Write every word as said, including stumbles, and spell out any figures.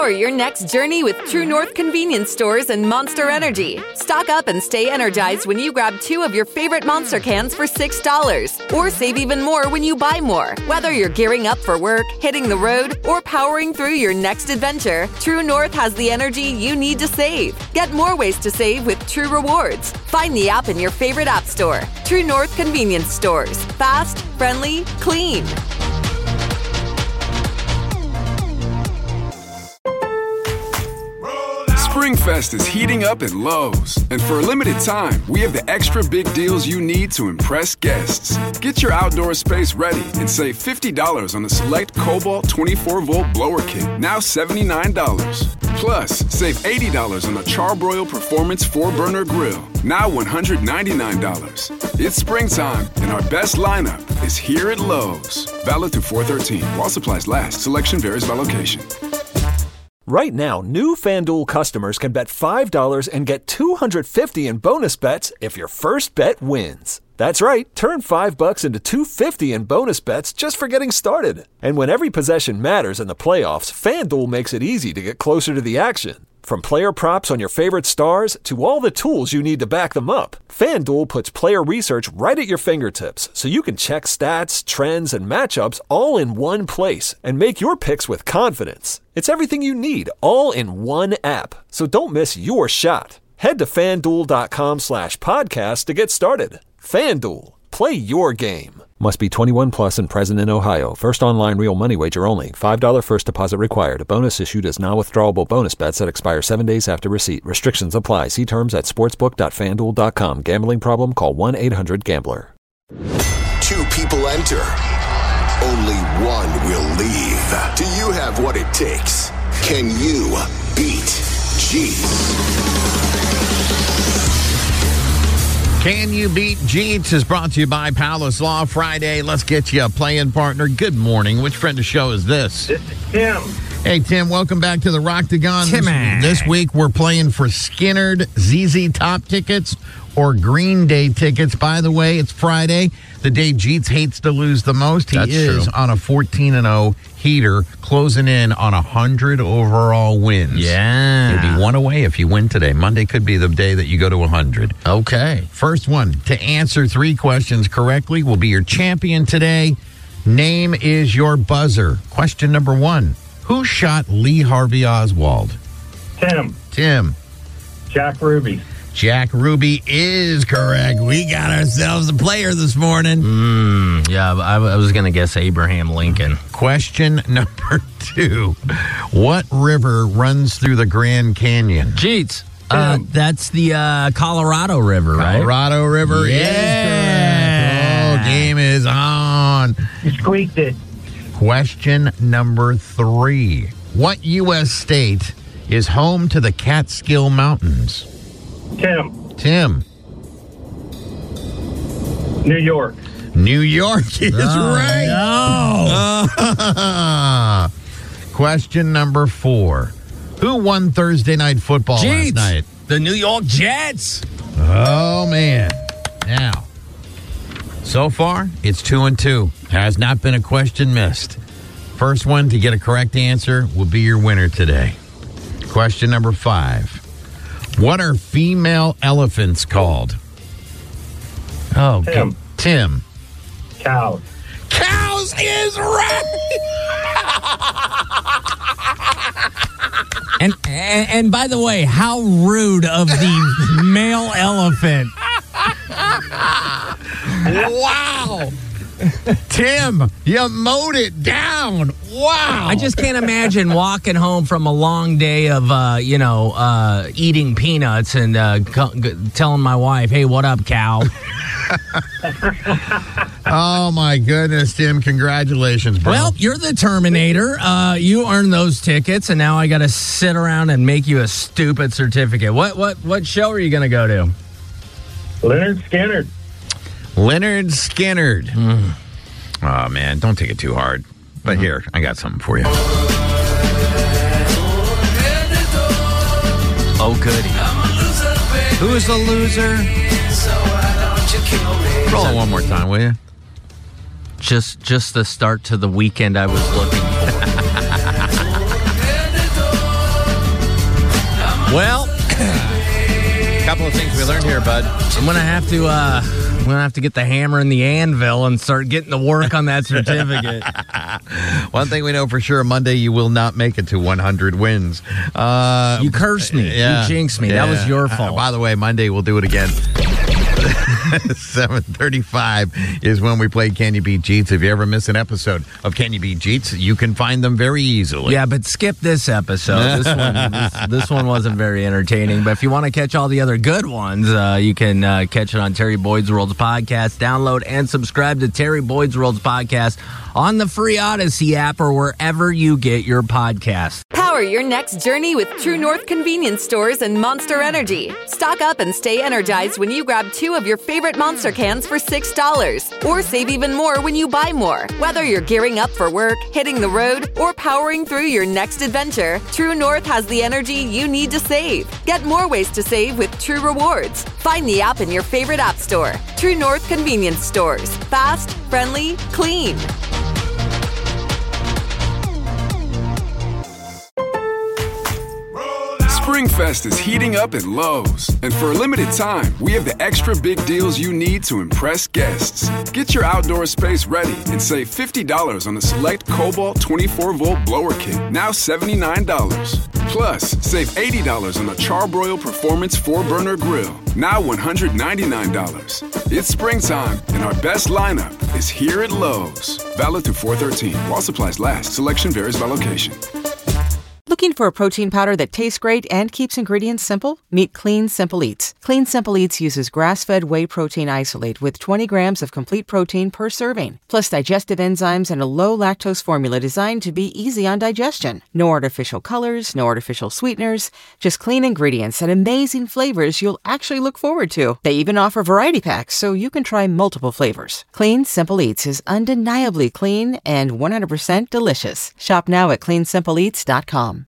Power your next journey with True North convenience stores and Monster Energy. Stock up and stay energized when you grab two of your favorite Monster cans for six dollars. Or save even more when you buy more. Whether you're gearing up for work, hitting the road, or powering through your next adventure, True North has the energy you need to save. Get more ways to save with True Rewards. Find the app in your favorite app store. True North convenience stores. Fast, friendly, clean. SpringFest is heating up at Lowe's. And for a limited time, we have the extra big deals you need to impress guests. Get your outdoor space ready and save fifty dollars on the select Cobalt twenty-four volt blower kit, now seventy-nine dollars. Plus, save eighty dollars on the Charbroil Performance four burner grill, now one hundred ninety-nine dollars. It's springtime, and our best lineup is here at Lowe's. Valid through four thirteen. While supplies last. Selection varies by location. Right now, new FanDuel customers can bet five dollars and get two hundred fifty dollars in bonus bets if your first bet wins. That's right, turn five bucks into two hundred fifty dollars in bonus bets just for getting started. And when every possession matters in the playoffs, FanDuel makes it easy to get closer to the action. From player props on your favorite stars to all the tools you need to back them up, FanDuel puts player research right at your fingertips so you can check stats, trends, and matchups all in one place and make your picks with confidence. It's everything you need all in one app, so don't miss your shot. Head to FanDuel.com slash podcast to get started. FanDuel, play your game. Must be twenty-one plus and present in Ohio. First online real money wager only. five dollars first deposit required. A bonus issued as non-withdrawable bonus bets that expire seven days after receipt. Restrictions apply. See terms at sportsbook dot fan duel dot com. Gambling problem? Call one eight hundred gambler. Two people enter. Only one will leave. Do you have what it takes? Can you beat Jeets? Can You Beat Jeets is brought to you by Palace Law. Friday, let's get you a playing partner. Good morning. Which friend of the show is this? This is Tim. Hey, Tim, welcome back to the Rocktagon. Timmy. This, this week, we're playing for Skinnerd Z Z Top tickets or Green Day tickets. By the way, it's Friday, the day Jeets hates to lose the most. He That's is true. on a fourteen and oh heater, closing in on one hundred overall wins. Yeah. You'll be one away if you win today. Monday could be the day that you go to one hundred. Okay. First one to answer three questions correctly will be your champion today. Name is your buzzer. Question number one. Who shot Lee Harvey Oswald? Tim. Tim. Jack Ruby. Jack Ruby is correct. We got ourselves a player this morning. Mm, yeah, I, I was going to guess Abraham Lincoln. Question number two. What river runs through the Grand Canyon? Jeets. Uh, that's the uh, Colorado River, right? Colorado River Yeah. is correct. Oh, game is on. You squeaked it. Question number three. What U S state is home to the Catskill Mountains? Tim. Tim. New York. New York is right. No. Question number four. Who won Thursday Night Football Jeets. last night? The New York Jets. Oh, man. Now, so far, it's two and two. Has not been a question missed. First one to get a correct answer will be your winner today. Question number five. What are female elephants called? Oh, Tim. good. Tim. Cows. Cows is right. And, and and by the way, how rude of the male elephant. Wow. Tim, you mowed it down. Wow. I just can't imagine walking home from a long day of, uh, you know, uh, eating peanuts and uh, co- g- telling my wife, hey, what up, cow? Oh, my goodness, Tim. Congratulations, bro. Well, you're the Terminator. Uh, you earned those tickets, and now I got to sit around and make you a stupid certificate. What what what show are you going to go to? Leonard Skinner. Leonard Skinner. Mm. Oh, man, don't take it too hard. But mm-hmm. here, I got something for you. Oh, goody. Who is the loser? Roll it one more time, will you? Just just the start to the weekend I was looking for. Well, a couple of things we learned here, bud. I'm gonna have to. Uh, I'm gonna have to get the hammer and the anvil and start getting to work on that certificate. One thing we know for sure: Monday you will not make it to one hundred wins. Uh, You cursed me. yeah, You jinxed me. yeah. That was your fault. Uh, by the way, Monday we'll do it again. seven thirty-five is when we play Can You Beat Jeets. If you ever miss an episode of Can You Beat Jeets, you can find them very easily. Yeah, but skip this episode. This one, this, this one wasn't very entertaining. But if you want to catch all the other good ones, uh, you can uh, catch it on Terry Boyd's World's podcast. Download and subscribe to Terry Boyd's World's podcast on the free Odyssey app or wherever you get your podcasts. Power your next journey with True North convenience stores and Monster Energy. Stock up and stay energized when you grab two of your favorite Monster cans for six dollars. Or save even more when you buy more. Whether you're gearing up for work, hitting the road, or powering through your next adventure, True North has the energy you need to save. Get more ways to save with True Rewards. Find the app in your favorite app store. True North convenience stores. Fast, friendly, clean. SpringFest is heating up at Lowe's. And for a limited time, we have the extra big deals you need to impress guests. Get your outdoor space ready and save fifty dollars on the select Cobalt twenty-four volt blower kit, now seventy-nine dollars. Plus, save eighty dollars on the Charbroil Performance four burner grill, now one hundred ninety-nine dollars. It's springtime, and our best lineup is here at Lowe's. Valid through four thirteen. While supplies last, selection varies by location. Looking for a protein powder that tastes great and keeps ingredients simple? Meet Clean Simple Eats. Clean Simple Eats uses grass-fed whey protein isolate with twenty grams of complete protein per serving, plus digestive enzymes and a low-lactose formula designed to be easy on digestion. No artificial colors, no artificial sweeteners, just clean ingredients and amazing flavors you'll actually look forward to. They even offer variety packs so you can try multiple flavors. Clean Simple Eats is undeniably clean and one hundred percent delicious. Shop now at clean simple eats dot com.